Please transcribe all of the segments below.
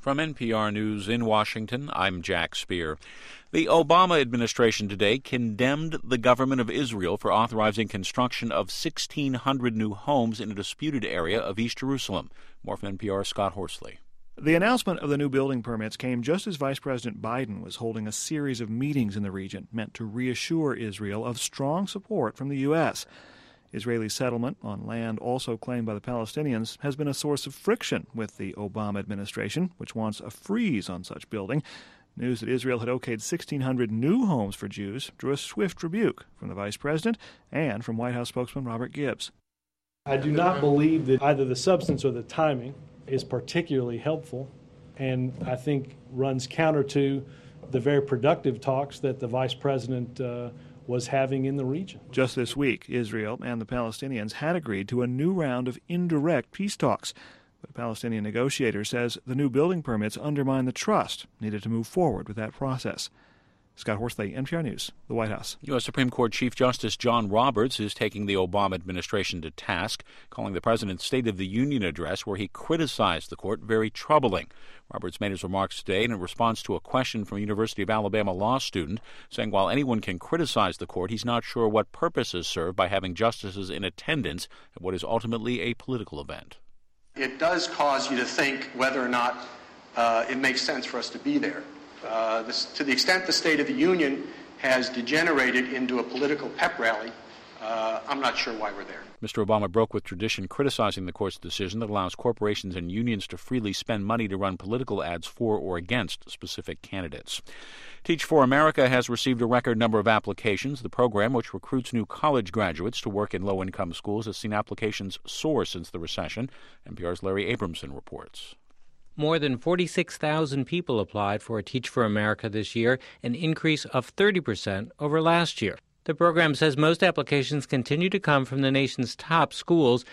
From NPR News in Washington, I'm Jack Speer. The Obama administration today condemned the government of Israel for authorizing construction of 1,600 new homes in a disputed area of East Jerusalem. More from NPR's Scott Horsley. The announcement of the new building permits came just as Vice President Biden was holding a series of meetings in the region meant to reassure Israel of strong support from the U.S. Israeli settlement on land also claimed by the Palestinians has been a source of friction with the Obama administration, which wants a freeze on such building. News that Israel had okayed 1,600 new homes for Jews drew a swift rebuke from the vice president and from White House spokesman Robert Gibbs. I do not believe that either the substance or the timing is particularly helpful, and I think runs counter to the very productive talks that the vice president was having in the region. Just this week, Israel and the Palestinians had agreed to a new round of indirect peace talks. But a Palestinian negotiator says the new building permits undermine the trust needed to move forward with that process. Scott Horsley, NPR News, the White House. U.S. Supreme Court Chief Justice John Roberts is taking the Obama administration to task, calling the president's State of the Union address, where he criticized the court, very troubling. Roberts made his remarks today in response to a question from a University of Alabama law student, saying while anyone can criticize the court, he's not sure what purpose is served by having justices in attendance at what is ultimately a political event. It does cause you to think whether or not it makes sense for us to be there. To the extent the State of the Union has degenerated into a political pep rally, I'm not sure why we're there. Mr. Obama broke with tradition, criticizing the court's decision that allows corporations and unions to freely spend money to run political ads for or against specific candidates. Teach for America has received a record number of applications. The program, which recruits new college graduates to work in low-income schools, has seen applications soar since the recession. NPR's Larry Abramson reports. More than 46,000 people applied for Teach for America this year, an increase of 30% over last year. The program says most applications continue to come from the nation's top schools.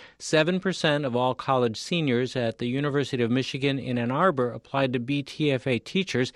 7% of all college seniors at the University of Michigan in Ann Arbor applied to be TFA teachers.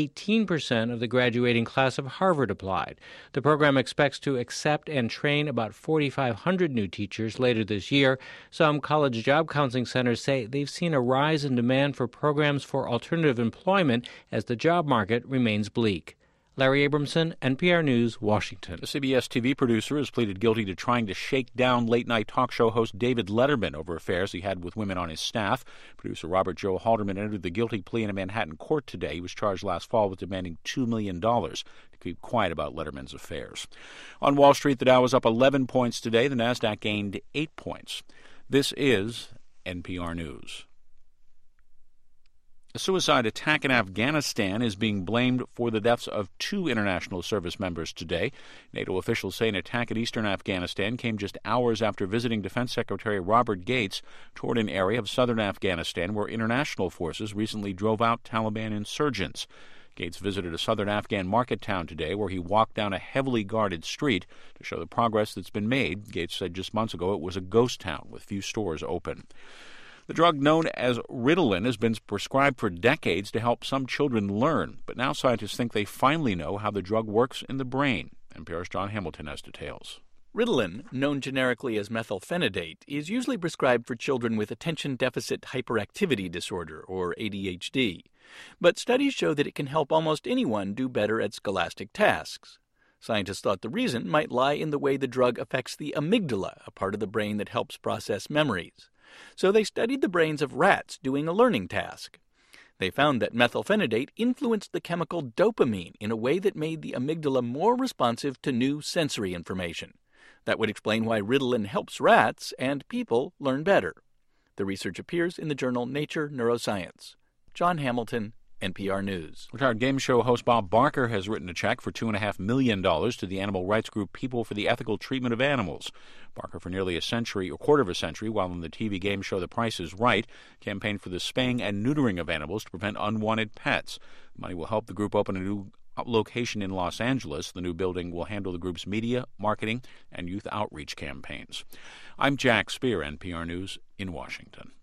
18% of the graduating class of Harvard applied. The program expects to accept and train about 4,500 new teachers later this year. Some college job counseling centers say they've seen a rise in demand for programs for alternative employment as the job market remains bleak. Larry Abramson, NPR News, Washington. The CBS TV producer has pleaded guilty to trying to shake down late-night talk show host David Letterman over affairs he had with women on his staff. Producer Robert Joe Halderman entered the guilty plea in a Manhattan court today. He was charged last fall with demanding $2 million to keep quiet about Letterman's affairs. On Wall Street, the Dow was up 11 points today. The Nasdaq gained 8 points. This is NPR News. A suicide attack in Afghanistan is being blamed for the deaths of 2 international service members today. NATO officials say an attack in eastern Afghanistan came just hours after visiting Defense Secretary Robert Gates toward an area of southern Afghanistan where international forces recently drove out Taliban insurgents. Gates visited a southern Afghan market town today where he walked down a heavily guarded street to show the progress that's been made. Gates said just months ago it was a ghost town with few stores open. The drug known as Ritalin has been prescribed for decades to help some children learn, but now scientists think they finally know how the drug works in the brain. NPR's John Hamilton has details. Ritalin, known generically as methylphenidate, is usually prescribed for children with attention deficit hyperactivity disorder, or ADHD. But studies show that it can help almost anyone do better at scholastic tasks. Scientists thought the reason might lie in the way the drug affects the amygdala, a part of the brain that helps process memories. So they studied the brains of rats doing a learning task. They found that methylphenidate influenced the chemical dopamine in a way that made the amygdala more responsive to new sensory information. That would explain why Ritalin helps rats and people learn better. The research appears in the journal Nature Neuroscience. John Hamilton, NPR News. Retired game show host Bob Barker has written a check for $2.5 million to the animal rights group People for the Ethical Treatment of Animals. Barker, for nearly a quarter of a century, while on the TV game show The Price is Right, campaigned for the spaying and neutering of animals to prevent unwanted pets. The money will help the group open a new location in Los Angeles. The new building will handle the group's media, marketing, and youth outreach campaigns. I'm Jack Speer, NPR News in Washington.